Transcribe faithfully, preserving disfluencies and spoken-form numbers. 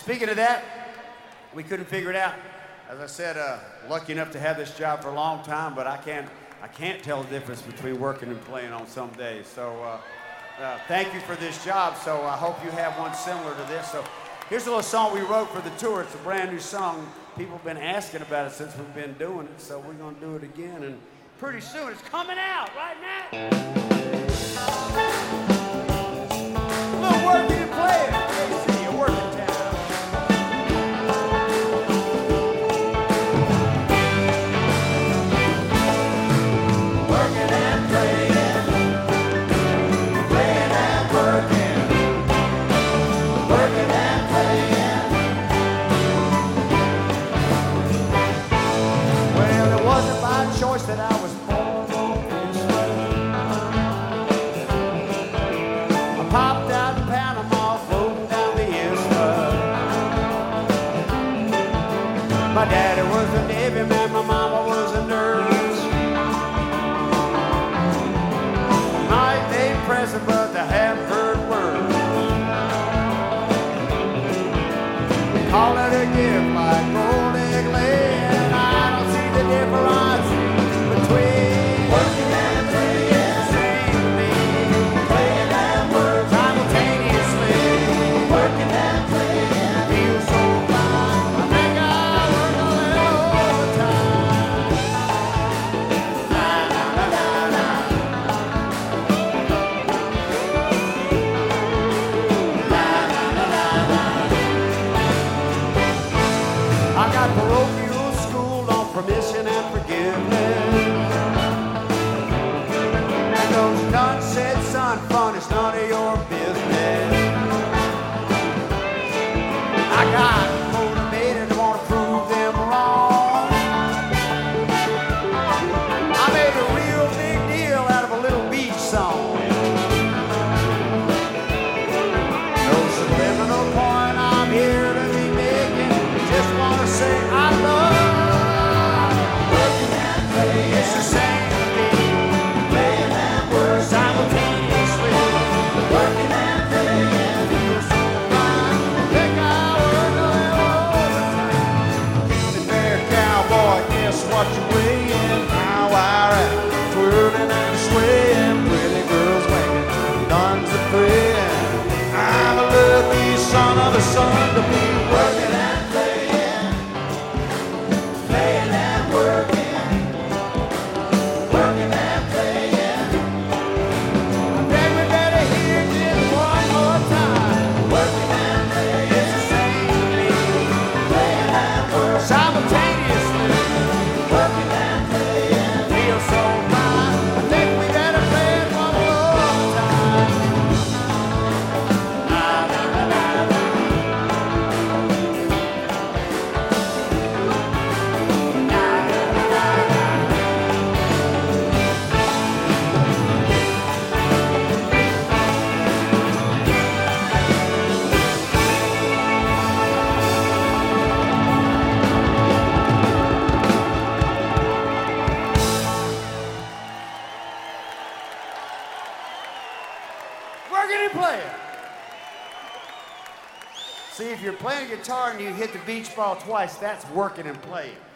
Speaking of that, we couldn't figure it out. As I said, uh, lucky enough to have this job for a long time, but I can't, I can't tell the difference between working and playing on some days. So uh, uh, thank you for this job. So I hope you have one similar to this. So here's a little song we wrote for the tour. It's a brand new song. People have been asking about it since we've been doing it. So we're going to do it again. And pretty soon it's coming out right now. A little working and playing. K C, a working town. Choice that I was born on this I popped out in Panama, floating down the isthmus. My daddy was a Navy man, my mama was a nurse. Might be present, but I haven't heard words. Call it a gift like gold egg laying. I don't see the difference. Working and playing, same me. Playing and working simultaneously. Working and playing, feel so fine. I think I work a little overtime. La la la la la. La la la la la. I got parochial school on permission and forgiveness. Those nuns said, son, fun is none of your business. I got motivated to want to prove them wrong. I made a real big deal out of a little beach song. No subliminal point I'm here to be making. Just want to say I love working and playing. It's the same. Simultaneously, working and playing, feel so fine. Think I work a little overtime. County fair cowboy, guess what you're weighing? Now wire out, twirling and swaying, pretty girls winging, nuns are praying. I'm a lucky son of a son to be working and playing, playing and working, working and playing. Simultaneously, working and playing, feel so fine. I think we better play it one more time. La, la, la, la, la. La, la, la, la. Working and playing. See, if you're playing guitar and you hit the beach ball twice, that's working and playing.